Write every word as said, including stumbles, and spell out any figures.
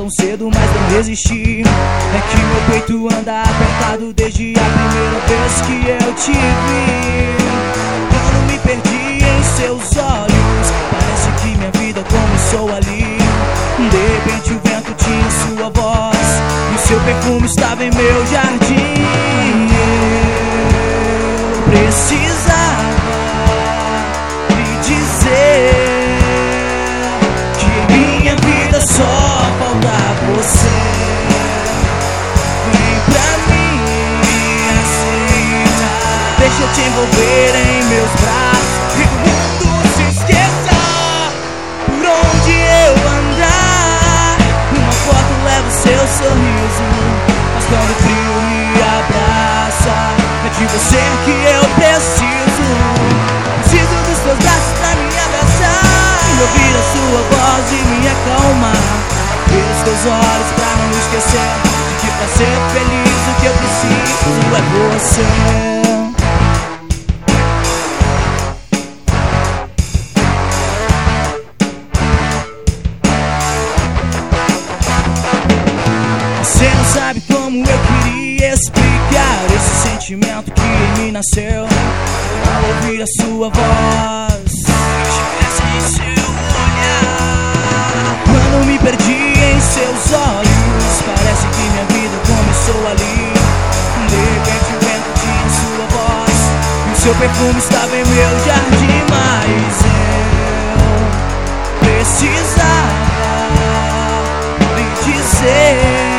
tão cedo, mas não resisti. É que meu peito anda apertado desde a primeira vez que eu te vi. Quando me perdi em seus olhos, parece que minha vida começou ali. De repente o vento tinha sua voz e o seu perfume estava em meu jardim. Eu precisava lhe dizer que em minha vida só falta você. Vem pra mim, aceita, deixa eu te envolver em meus braços e que o mundo se esqueça por onde eu andar. Uma foto leva o seu sorriso, mas quando o frio me abraça, é de você que eu preciso. Preciso dos seus braços pra me abraçar e ouvir a sua voz e me acalmar. Ver os teus olhos pra não esquecer de que pra ser feliz o que eu preciso é você. Você não sabe como eu queria explicar esse sentimento que em mim nasceu ao ouvir a sua voz, em seu olhar. Quando me perdi em seus olhos, parece que minha vida começou ali. De repente o vento tinha sua voz e o seu perfume estava em meu jardim. Mas eu precisava lhe dizer